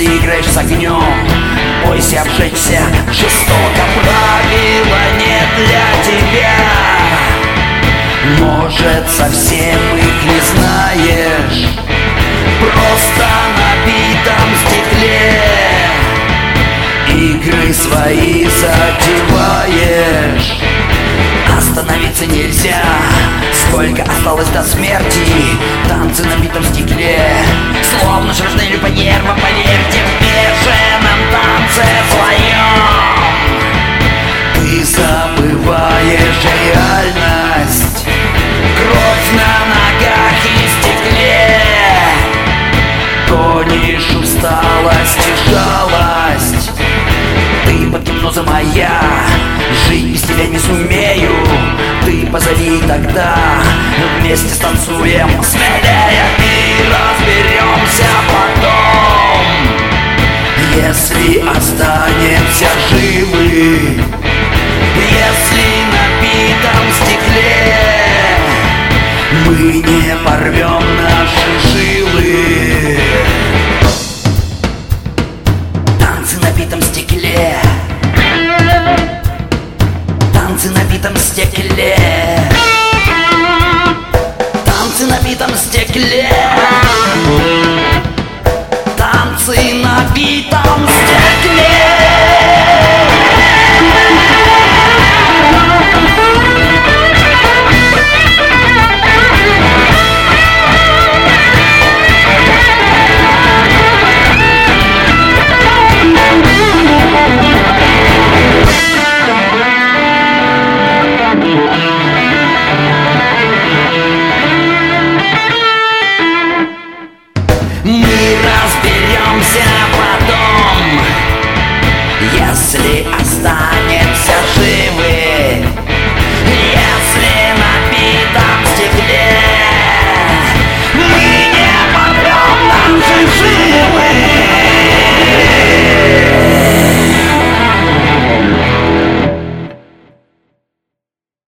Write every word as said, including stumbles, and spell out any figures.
Если играешь с огнем, бойся обжечься жестоко. Правила не для тебя. Может, совсем их не знаешь. Просто на битом стекле игры свои затеваешь. Остановиться нельзя. Сколько осталось до смерти? Танцы на битом стекле словно шерстили по нервам. Поверьте, в бешеном танце своем ты забываешь реальность. Кровь на ногах и стекле. Гонишь усталость и жалость. Ты под гипнозом, а я жить без тебя не сумею. Ты позови, тогда вместе станцуем смелее и разберемся потом. Если останемся живы, если на битом стекле мы не порвем наши жилы. Танцы на битом стекле. Танцы на битом стекле. Танцы на битом стекле. Танцы на битом стекле. Разберемся потом, если останемся живы.